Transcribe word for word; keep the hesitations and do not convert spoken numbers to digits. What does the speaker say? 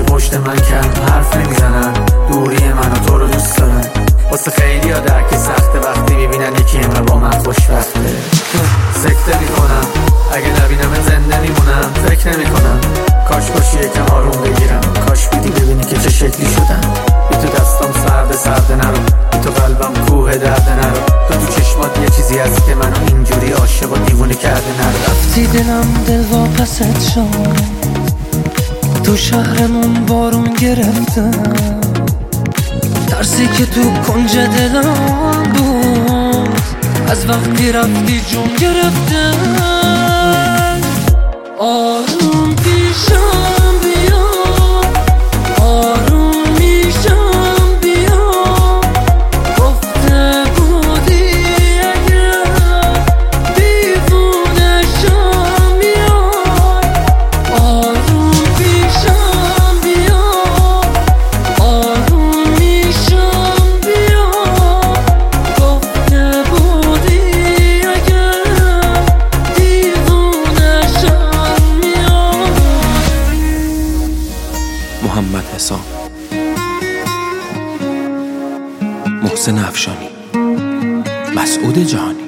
پشت من کم حرف نمیزنن، دوری من و تو رو دوست دارن. واسه خیلی ها درک سخته وقتی میبینن یکی همه با من خوشبخته. سکته میکنم اگه نبینم زنده میمونم، فکر نمیکنم کاش باشی یکم آروم بگیرم، کاش بیدی ببینی که چه شکلی شدم. بی تو دستم سرد سرد نرو، بی تو قلبم کوه درد نرو، تو تو چشمات یه چیزی هست که منو اینجوری عاشق و دیوونه کرده نرو. رفتی دلم دل واپست شد، تو شهرمون بارون گرفته، ترسی که تو کنج دلم بود از وقتی رفتی جون گرفته. آروم پیشم بیا، آروم میشم بیا، گفته بودی اگه دیوونه شم بیا. آروم پیشم بیا، آروم میشم بیا، گفته بودی اگه دیوونه شم بیا. محمد حسام، محسن افشانی، مسعود جهانی.